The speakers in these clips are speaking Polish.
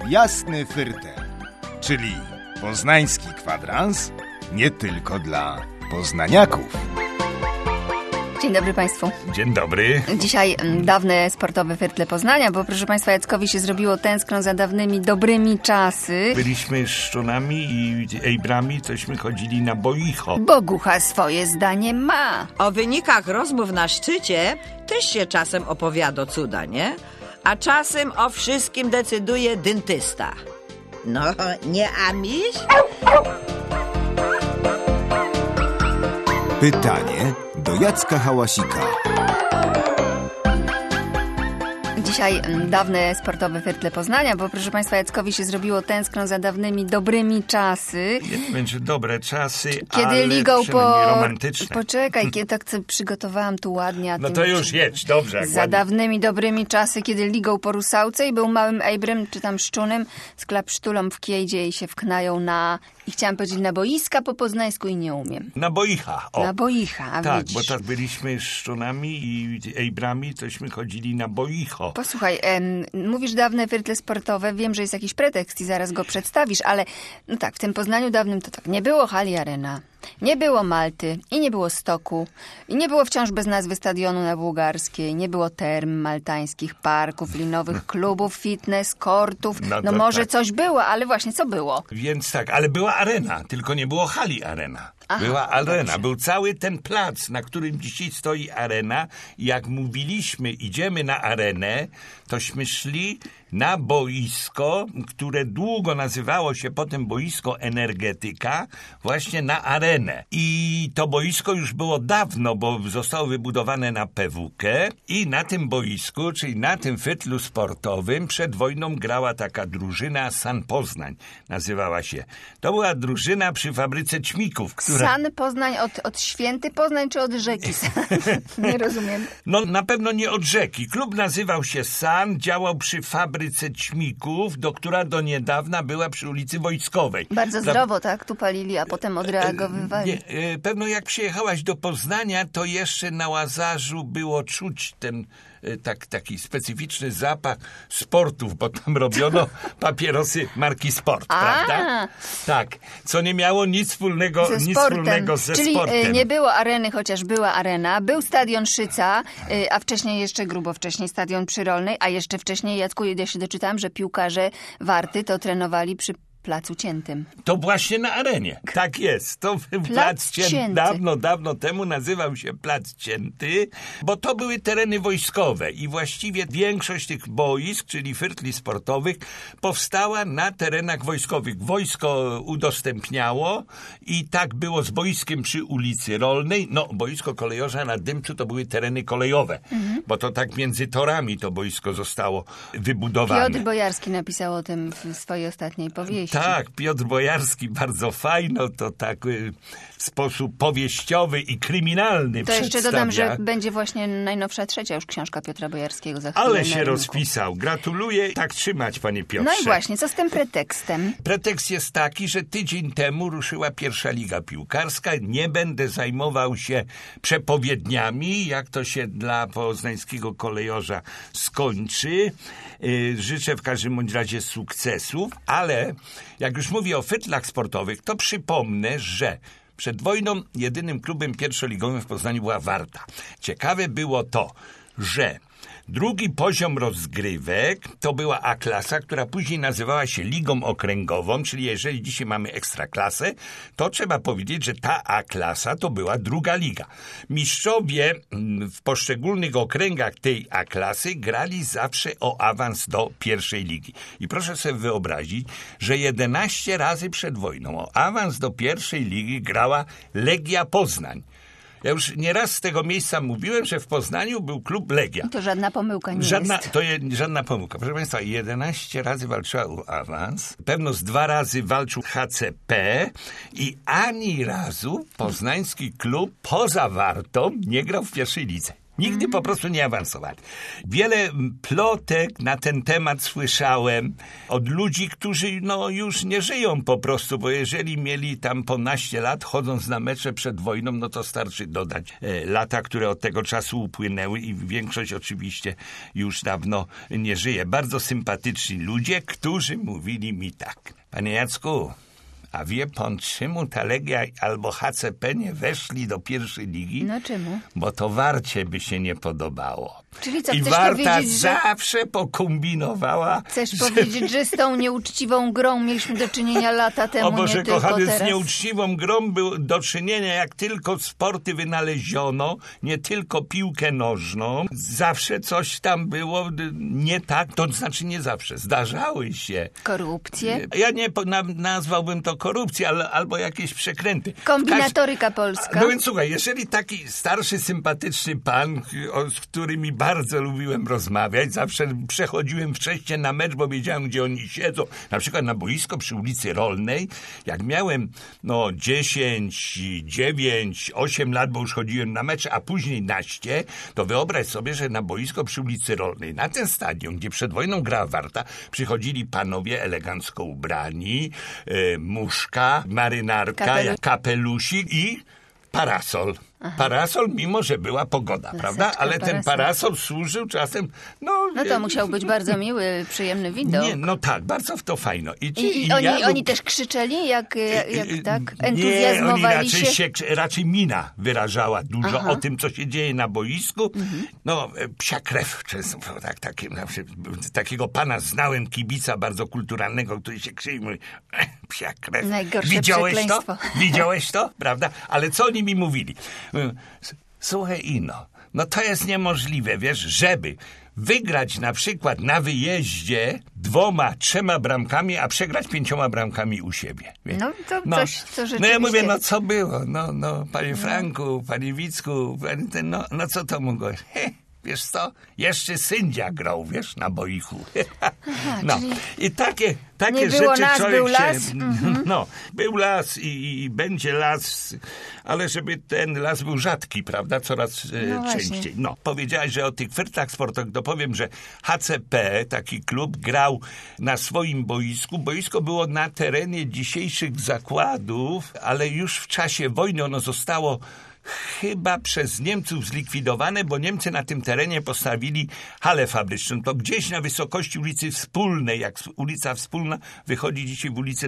Jasny Fyrtel, czyli poznański kwadrans nie tylko dla poznaniaków. Dzień dobry Państwu. Dzień dobry. Dzisiaj dawne sportowe Fyrtle Poznania, bo proszę Państwa, Jackowi się zrobiło tęskno za dawnymi, dobrymi czasy. Byliśmy szczonami i ejbrami, tośmy chodzili na boicho. Bogucha swoje zdanie ma. O wynikach rozmów na szczycie też się czasem opowiada cuda, nie? A czasem o wszystkim decyduje dentysta. No, nie amisz? Pytanie do Jacka Hałasika. Dzisiaj dawne sportowe Fyrtle Poznania, bo proszę Państwa, Jackowi się zrobiło tęskno za dawnymi, dobrymi czasy. Nie będzie dobre czasy, Kiedy ale ligą romantyczne. Poczekaj, kiedy tak przygotowałam tu ładnie. No to już jedź, dobrze. Za dawnymi, dobrymi czasy, kiedy ligą po Rusałce i był małym ejbrem, czy tam szczunem, z klapsztulą w kiejdzie i się wknają i chciałam powiedzieć na boiska po poznańsku i nie umiem. Na boicha. O. Na boicha, a tak, widzisz. bo tak byliśmy szczonami i ejbrami, tośmy chodzili na boicho. Posłuchaj, mówisz dawne Fyrtle sportowe, wiem, że jest jakiś pretekst i zaraz go przedstawisz, ale no tak, w tym Poznaniu dawnym to tak, nie było hali Arena, nie było Malty i nie było Stoku i nie było wciąż bez nazwy stadionu na Bułgarskiej, nie było term maltańskich, parków, linowych klubów, fitness, kortów, no może tak. Coś było, ale właśnie co było? Więc tak, ale była arena, tylko nie było hali Arena. Aha, była arena, dobrze. Był cały ten plac, na którym dzisiaj stoi arena. Jak mówiliśmy, idziemy na arenę, tośmy szli na boisko, które długo nazywało się potem boisko Energetyka, właśnie na arenę. I to boisko już było dawno, bo zostało wybudowane na PWK i na tym boisku, czyli na tym fyrtlu sportowym przed wojną grała taka drużyna San Poznań, nazywała się. To była drużyna przy fabryce ćmików, która... San Poznań od Święty Poznań czy od rzeki? Nie rozumiem. No na pewno nie od rzeki. Klub nazywał się San, działał przy fabryce ćmików, która do niedawna była przy ulicy Wojskowej. Bardzo zdrowo, tak? Tu palili, a potem odreagowywali. Pewno jak przyjechałaś do Poznania, to jeszcze na Łazarzu było czuć ten taki specyficzny zapach sportów, bo tam robiono papierosy marki Sport, prawda? Tak, co nie miało nic wspólnego ze Czyli sportem. Czyli nie było areny, chociaż była arena. Był stadion Szyca, a wcześniej jeszcze grubo wcześniej stadion przy Rolnej, a jeszcze wcześniej, Jacku, ja się doczytałam, że piłkarze Warty to trenowali przy Placu Ciętym. To właśnie na arenie. Tak jest. To Plac Cięty. Dawno temu nazywał się Plac Cięty, bo to były tereny wojskowe i właściwie większość tych boisk, czyli fyrtli sportowych, powstała na terenach wojskowych. Wojsko udostępniało i tak było z boiskiem przy ulicy Rolnej. No, boisko kolejorza na Dymczu to były tereny kolejowe, bo to tak między torami to boisko zostało wybudowane. Piotr Bojarski napisał o tym w swojej ostatniej powieści. Tak, Piotr Bojarski bardzo fajno to tak w sposób powieściowy i kryminalny to jeszcze przedstawia. dodam, że będzie właśnie najnowsza trzecia już książka Piotra Bojarskiego za chwilę. Ale się rozpisał. Gratuluję. Tak trzymać, panie Piotrze. No i właśnie, co z tym pretekstem? Pretekst jest taki, że tydzień temu ruszyła pierwsza liga piłkarska. Nie będę zajmował się przepowiedniami, jak to się dla poznańskiego kolejorza skończy. Życzę w każdym bądź razie sukcesów, ale jak już mówię o fyrtlach sportowych, to przypomnę, że przed wojną jedynym klubem pierwszoligowym w Poznaniu była Warta. Ciekawe było to, że drugi poziom rozgrywek to była A-klasa, która później nazywała się Ligą Okręgową, czyli jeżeli dzisiaj mamy Ekstraklasę, to trzeba powiedzieć, że ta A-klasa to była druga liga. Mistrzowie w poszczególnych okręgach tej A-klasy grali zawsze o awans do pierwszej ligi. I proszę sobie wyobrazić, że 11 razy przed wojną o awans do pierwszej ligi grała Legia Poznań. Ja już nieraz z tego miejsca mówiłem, że w Poznaniu był klub Legia. To żadna pomyłka nie jest. To żadna pomyłka. Proszę Państwa, 11 razy walczyła o awans. Pewno z 2 razy walczył HCP i ani razu poznański klub poza Wartą nie grał w pierwszej lidze. Nigdy po prostu nie awansowali. Wiele plotek na ten temat słyszałem od ludzi, którzy już nie żyją po prostu, bo jeżeli mieli tam po naście lat, chodząc na mecze przed wojną, no to starczy dodać lata, które od tego czasu upłynęły i większość oczywiście już dawno nie żyje. Bardzo sympatyczni ludzie, którzy mówili mi tak: panie Jacku, a wie pan, czemu ta Legia albo HCP nie weszli do pierwszej ligi? No czemu? Bo to Warcie by się nie podobało. Czyli co, I chcesz Warta powiedzieć, że... zawsze pokombinowała. Chcesz powiedzieć, że z tą nieuczciwą grą mieliśmy do czynienia lata temu, O Boże, nie tylko kochany, teraz? z nieuczciwą grą było do czynienia, jak tylko sporty wynaleziono, nie tylko piłkę nożną. Zawsze coś tam było nie tak, to znaczy nie zawsze. Zdarzały się. Korupcje? Ja nie nazwałbym to korupcją, albo jakieś przekręty. Kombinatoryka polska? No więc słuchaj, jeżeli taki starszy, sympatyczny pan, z którymi bardzo lubiłem rozmawiać, zawsze przechodziłem wcześniej na mecz, bo wiedziałem, gdzie oni siedzą. Na przykład na boisko przy ulicy Rolnej, jak miałem 10, 9, 8 lat, bo już chodziłem na mecze, a później naście, to wyobraź sobie, że na boisko przy ulicy Rolnej, na ten stadion, gdzie przed wojną grała Warta, przychodzili panowie elegancko ubrani, muszka, marynarka, kapelusik i parasol. Aha. Parasol, mimo że była pogoda, prawda? Ale ten parasol służył czasem... No to musiał być bardzo miły, przyjemny widok. Nie, no tak, bardzo w to fajno. I oni też krzyczeli, jak tak entuzjazmowali się? Raczej mina wyrażała dużo o tym, co się dzieje na boisku. No, psia krew, często, takiego pana znałem, kibica bardzo kulturalnego, który się krzyczy i mówi, psia krew. Najgorsze przekleństwo. Widziałeś to? Prawda? Ale co oni mi mówili? Słuchaj, Ino, no to jest niemożliwe, wiesz, żeby wygrać na przykład na wyjeździe 2, 3 bramkami, a przegrać 5 bramkami u siebie. Wiesz? No to coś, co rzeczywiście... No ja mówię, co było? Panie Franku, panie Wicku, no co to mogło? Wiesz co? Jeszcze sędzia grał, wiesz, na boichu. Aha, i takie nie rzeczy było nas, człowiek był las? No, był las i będzie las, ale żeby ten las był rzadki, prawda? Coraz częściej. No, powiedziałaś, że o tych fyrtach sportowych, to powiem, że HCP, taki klub, grał na swoim boisku. Boisko było na terenie dzisiejszych zakładów, ale już w czasie wojny ono zostało chyba przez Niemców zlikwidowane, bo Niemcy na tym terenie postawili halę fabryczną. To gdzieś na wysokości ulicy Wspólnej, jak ulica Wspólna wychodzi dzisiaj w ulicę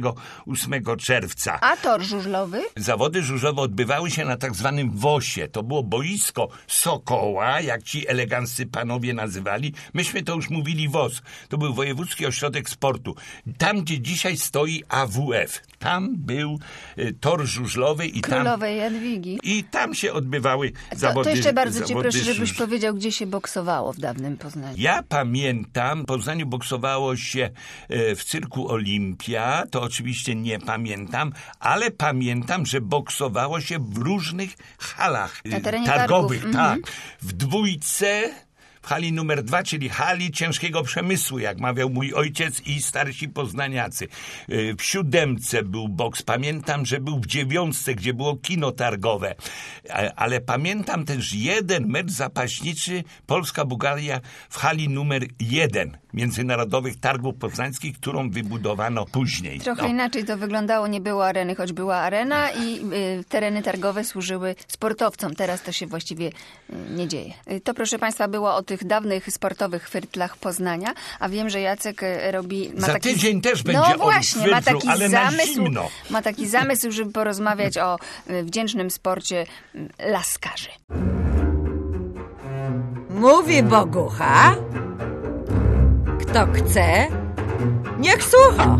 28 czerwca. A tor żużlowy? Zawody żużlowe odbywały się na tak zwanym WOS-ie. To było boisko Sokoła, jak ci eleganccy panowie nazywali. Myśmy to już mówili WOS. To był Wojewódzki Ośrodek Sportu. Tam, gdzie dzisiaj stoi AWF. Tam był tor żużlowy i Królowej Jadwigi. I tam się odbywały zawody. To jeszcze bardzo cię proszę, żebyś powiedział, gdzie się boksowało w dawnym Poznaniu. Ja pamiętam, w Poznaniu boksowało się w cyrku Olimpia, to oczywiście nie pamiętam, ale pamiętam, że boksowało się w różnych halach targowych. Tak, w Dwójce, w hali numer 2, czyli hali ciężkiego przemysłu, jak mawiał mój ojciec i starsi poznaniacy. W 7 był boks. Pamiętam, że był w 9, gdzie było kino targowe. Ale pamiętam też jeden mecz zapaśniczy Polska-Bułgaria w hali numer 1 Międzynarodowych Targów Poznańskich, którą wybudowano później. Trochę inaczej to wyglądało. Nie było areny, choć była arena i tereny targowe służyły sportowcom. Teraz to się właściwie nie dzieje. To, proszę Państwa, było o tych dawnych sportowych fyrtlach Poznania, a wiem, że Jacek robi... Za tydzień też będzie o fyrtlu, ale na zimno. Ma taki zamysł, żeby porozmawiać o wdzięcznym sporcie laskarzy. Mówi Bogucha. Kto chce, niech słucha.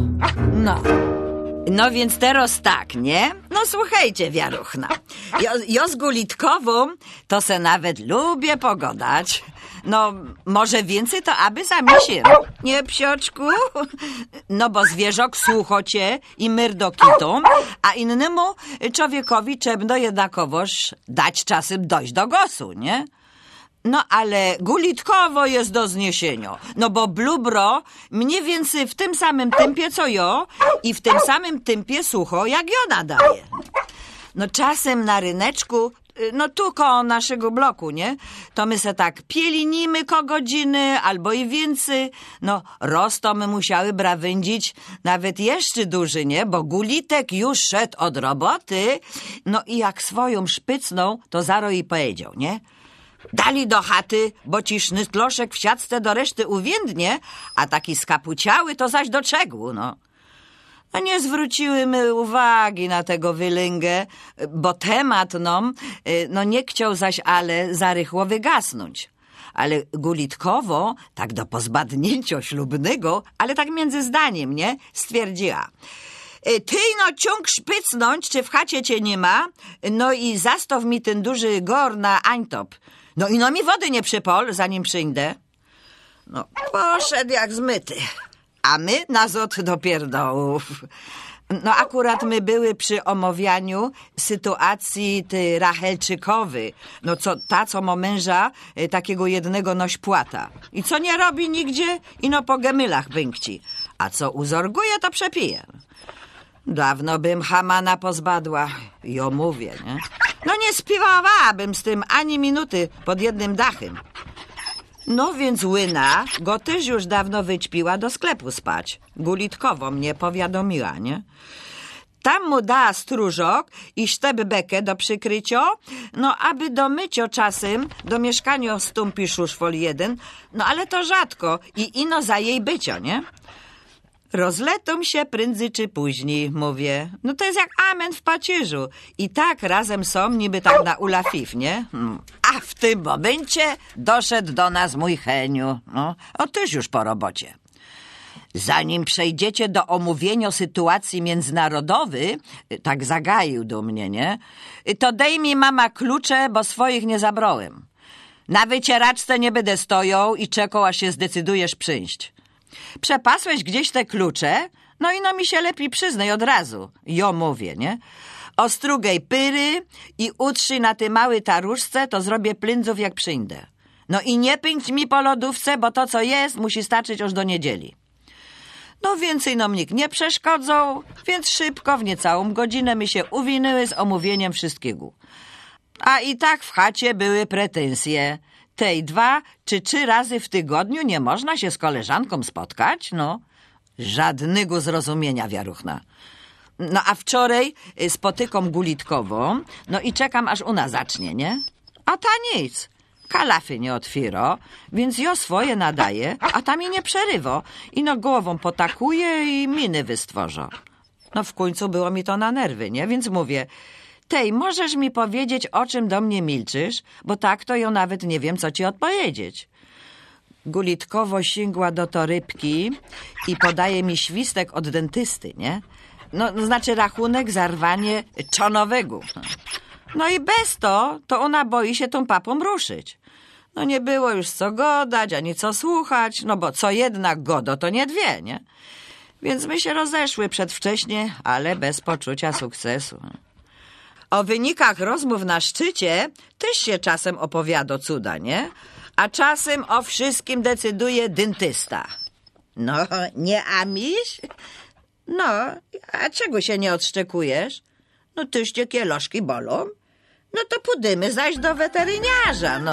No więc teraz tak, nie? No słuchajcie, wiaruchna. Ja z Gulitkową to se nawet lubię pogadać. No, może więcej to aby zamiesił. Nie, psioczku? No bo zwierzok słuchocie i myrdokitą, a innemu człowiekowi trzeba jednakowoż dać czasem dojść do głosu, nie? No ale Gulitkowo jest do zniesienia. No bo blubro mniej więcej w tym samym tempie co ja i w tym samym tempie sucho jak ja nadaje. No czasem na ryneczku no tu koło naszego bloku, nie? To my se tak pielinimy ko godziny, albo i więcej. No, roz to my musiały brawędzić nawet jeszcze duży, nie? Bo Gulitek już szedł od roboty, no i jak swoją szpycną, to zaro i powiedział, nie? Dali do chaty, bo ci sznytloszek w siatce do reszty uwiędnie, a taki skapuciały to zaś do czegu, no. No nie zwróciły my uwagi na tego wylyngę, bo temat no nie chciał zaś ale za rychło wygasnąć. Ale Gulitkowo, tak do pozbadnięcia ślubnego, ale tak między zdaniem, nie? Stwierdziła. Ty no ciąg szpycnąć, czy w chacie cię nie ma, no i zastaw mi ten duży gor na ańtop. No i no mi wody nie przypol, zanim przyjdę. No poszedł jak zmyty. A my na zot do pierdołów. No akurat my były przy omawianiu sytuacji ty Rachelczykowy. No co ma męża takiego jednego nośpłata. I co nie robi nigdzie, ino po gemylach bękci. A co uzorguje, to przepije. Dawno bym Hamana pozbadła. Jo mówię, nie? No nie spiwałabym z tym ani minuty pod jednym dachem. No więc Łyna go też już dawno wyćpiła do sklepu spać. Gulitkowo mnie powiadomiła, nie? Tam mu da stróżok i sztebbekę do przykrycia, no aby do mycio czasem do mieszkania stąpi szuszwol jeden, no ale to rzadko i ino za jej bycio, nie? Rozletą się prędzej czy później, mówię. No to jest jak amen w pacierzu. I tak razem są niby tak na ulafif, nie? A w tym momencie doszedł do nas mój Heniu. No, też już po robocie. Zanim przejdziecie do omówienia sytuacji międzynarodowej, tak zagaił do mnie, nie? To dej mi mama klucze, bo swoich nie zabrałem. Na wycieraczce nie będę stoją i czekał, aż się zdecydujesz przyjść. Przepasłeś gdzieś te klucze? No i no mi się lepiej przyznaj od razu. Jo mówię, nie? Ostrugaj pyry i utrzyj na tej małej taruszce, to zrobię plyndzów jak przyjdę. No i nie pędź mi po lodówce, bo to co jest musi starczyć aż do niedzieli. No więcej nam nikt nie przeszkodzał, więc szybko w niecałą godzinę my się uwinęły z omówieniem wszystkiego. A i tak w chacie były pretensje. Tej 2 czy 3 razy w tygodniu nie można się z koleżanką spotkać? No, żadnego zrozumienia, wiaruchna. No a wczoraj spotykam Gulitkową, no i czekam, aż ona zacznie, nie? A ta nic. Kalafy nie otwiera, więc jo swoje nadaje, a ta mi nie przerywa. I no głową potakuje i miny wystworza. No w końcu było mi to na nerwy, nie? Więc mówię... Tej, możesz mi powiedzieć, o czym do mnie milczysz? Bo tak to ja nawet nie wiem, co ci odpowiedzieć. Gulitkowo sięgła do torybki i podaje mi świstek od dentysty, nie? No, znaczy rachunek za rwanie czonowego. No i bez to ona boi się tą papą ruszyć. No nie było już co godać, ani co słuchać, no bo co jednak godo, to nie 2, nie? Więc my się rozeszły przedwcześnie, ale bez poczucia sukcesu. O wynikach rozmów na szczycie też się czasem opowiada cuda, nie? A czasem o wszystkim decyduje dentysta. No, nie amiś? No, a czego się nie odszczekujesz? No, tyś cię kieloszki bolą? No to pójdziemy zaś do weteryniarza, no.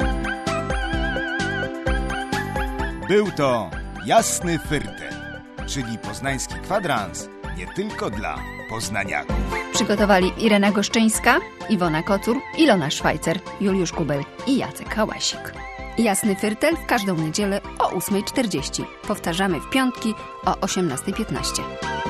Był to Jasny Fyrtel, czyli poznański kwadrans nie tylko dla poznaniaków. Przygotowali Irena Goszczyńska, Iwona Kocur, Ilona Szwajcer, Juliusz Kubel i Jacek Hałasik. Jasny Fyrtel w każdą niedzielę o 8:40. Powtarzamy w piątki o 18:15.